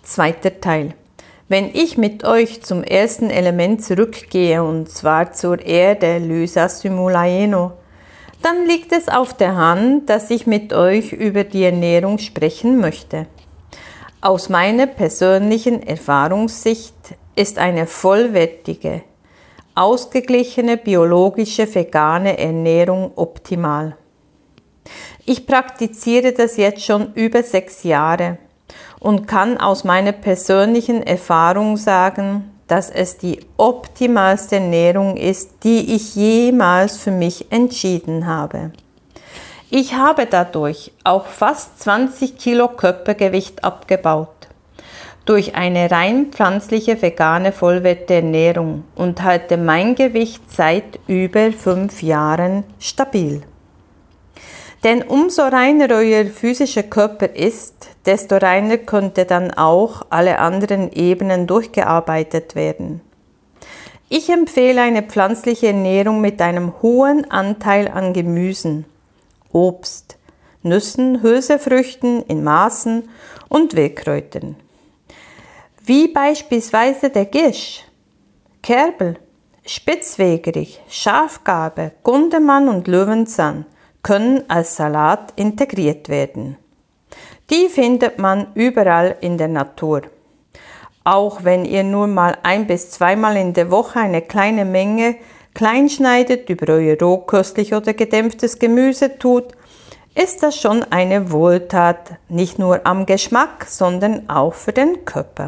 Zweiter Teil. Wenn ich mit euch zum ersten Element zurückgehe, und zwar zur Erde, Lysa Simulaeno, dann liegt es auf der Hand, dass ich mit euch über die Ernährung sprechen möchte. Aus meiner persönlichen Erfahrungssicht ist eine vollwertige, ausgeglichene, biologische, vegane Ernährung optimal. Ich praktiziere das jetzt schon über 6 Jahre und kann aus meiner persönlichen Erfahrung sagen, dass es die optimalste Ernährung ist, die ich jemals für mich entschieden habe. Ich habe dadurch auch fast 20 Kilo Körpergewicht abgebaut. Durch eine rein pflanzliche, vegane, vollwertige Ernährung und halte mein Gewicht seit über 5 Jahren stabil. Denn umso reiner euer physischer Körper ist, desto reiner könnte dann auch alle anderen Ebenen durchgearbeitet werden. Ich empfehle eine pflanzliche Ernährung mit einem hohen Anteil an Gemüsen, Obst, Nüssen, Hülsenfrüchten in Maßen und Wildkräutern. Wie beispielsweise der Gisch, Kerbel, Spitzwegerich, Schafgarbe, Gundermann und Löwenzahn können als Salat integriert werden. Die findet man überall in der Natur. Auch wenn ihr nur mal 1- bis 2-mal in der Woche eine kleine Menge klein schneidet, über euer rohköstlich oder gedämpftes Gemüse tut, ist das schon eine Wohltat, nicht nur am Geschmack, sondern auch für den Körper.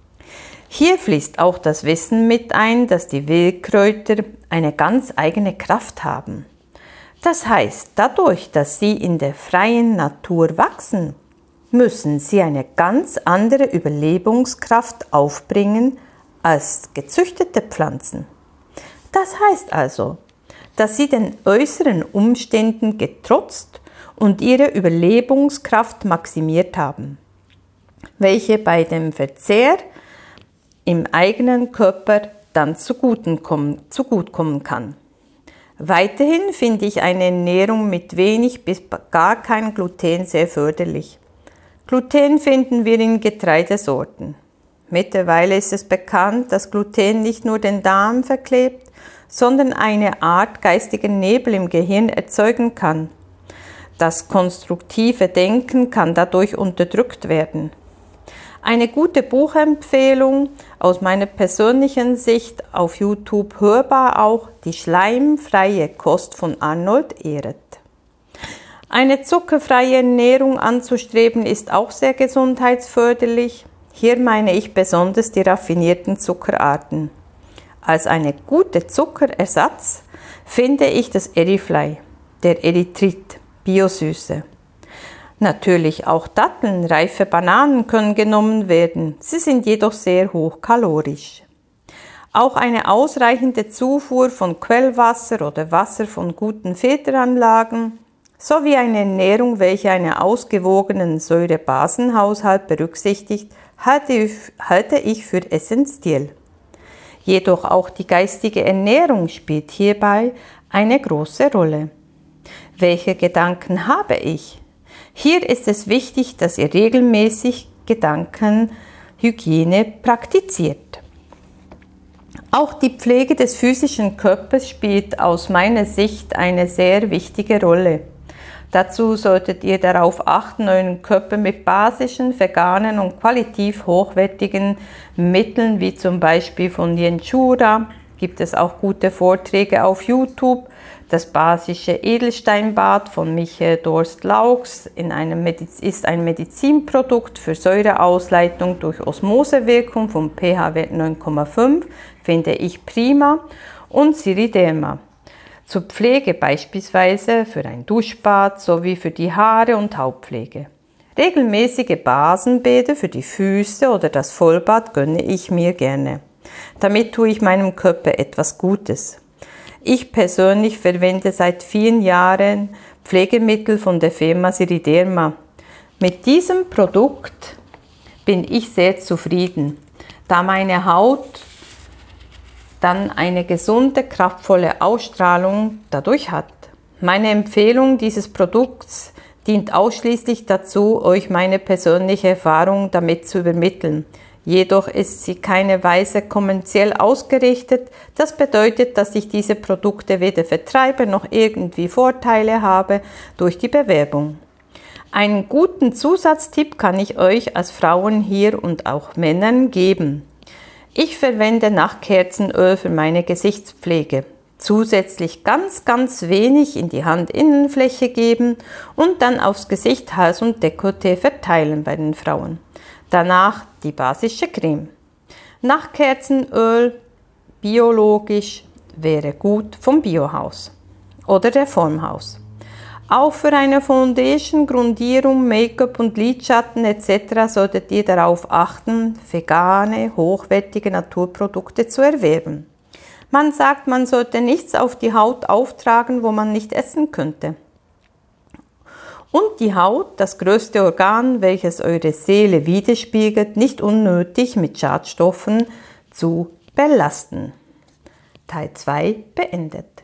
Hier fließt auch das Wissen mit ein, dass die Wildkräuter eine ganz eigene Kraft haben. Das heißt, dadurch, dass sie in der freien Natur wachsen, müssen sie eine ganz andere Überlebenskraft aufbringen als gezüchtete Pflanzen. Das heißt also, dass sie den äußeren Umständen getrotzt und ihre Überlebenskraft maximiert haben, welche bei dem Verzehr im eigenen Körper dann zugutkommen kann. Weiterhin finde ich eine Ernährung mit wenig bis gar kein Gluten sehr förderlich. Gluten finden wir in Getreidesorten. Mittlerweile ist es bekannt, dass Gluten nicht nur den Darm verklebt, sondern eine Art geistigen Nebel im Gehirn erzeugen kann. Das konstruktive Denken kann dadurch unterdrückt werden. Eine gute Buchempfehlung aus meiner persönlichen Sicht auf YouTube hörbar auch die schleimfreie Kost von Arnold Ehret. Eine zuckerfreie Ernährung anzustreben ist auch sehr gesundheitsförderlich. Hier meine ich besonders die raffinierten Zuckerarten. Als eine gute Zuckerersatz finde ich das Erifly, der Erythrit, Biosüße. Natürlich auch Datteln, reife Bananen können genommen werden, sie sind jedoch sehr hochkalorisch. Auch eine ausreichende Zufuhr von Quellwasser oder Wasser von guten Filteranlagen sowie eine Ernährung, welche einen ausgewogenen Säure-Basen-Haushalt berücksichtigt, halte ich für essentiell. Jedoch auch die geistige Ernährung spielt hierbei eine große Rolle. Welche Gedanken habe ich? Hier ist es wichtig, dass ihr regelmäßig Gedankenhygiene praktiziert. Auch die Pflege des physischen Körpers spielt aus meiner Sicht eine sehr wichtige Rolle. Dazu solltet ihr darauf achten, euren Körper mit basischen, veganen und qualitativ hochwertigen Mitteln, wie zum Beispiel von Jenschura, gibt es auch gute Vorträge auf YouTube. Das basische Edelsteinbad von Michael Dorst-Laux ist ein Medizinprodukt für Säureausleitung durch Osmosewirkung vom pH-Wert 9,5, finde ich prima, und Siriderma. Zur Pflege beispielsweise für ein Duschbad sowie für die Haare- und Hautpflege. Regelmäßige Basenbäder für die Füße oder das Vollbad gönne ich mir gerne. Damit tue ich meinem Körper etwas Gutes. Ich persönlich verwende seit vielen Jahren Pflegemittel von der Firma Siriderma. Mit diesem Produkt bin ich sehr zufrieden, da meine Haut dann eine gesunde, kraftvolle Ausstrahlung dadurch hat. Meine Empfehlung dieses Produkts dient ausschließlich dazu, euch meine persönliche Erfahrung damit zu übermitteln. Jedoch ist sie keine Weise kommerziell ausgerichtet. Das bedeutet, dass ich diese Produkte weder vertreibe noch irgendwie Vorteile habe durch die Bewerbung. Einen guten Zusatztipp kann ich euch als Frauen hier und auch Männern geben. Ich verwende Nachtkerzenöl für meine Gesichtspflege. Zusätzlich ganz wenig in die Handinnenfläche geben und dann aufs Gesicht, Hals und Dekolleté verteilen bei den Frauen. Danach die basische Creme. Nachtkerzenöl, biologisch, wäre gut vom Biohaus oder der Formhaus. Auch für eine Foundation, Grundierung, Make-up und Lidschatten etc. solltet ihr darauf achten, vegane, hochwertige Naturprodukte zu erwerben. Man sagt, man sollte nichts auf die Haut auftragen, wo man nicht essen könnte. Und die Haut, das größte Organ, welches eure Seele widerspiegelt, nicht unnötig mit Schadstoffen zu belasten. Teil 2 beendet.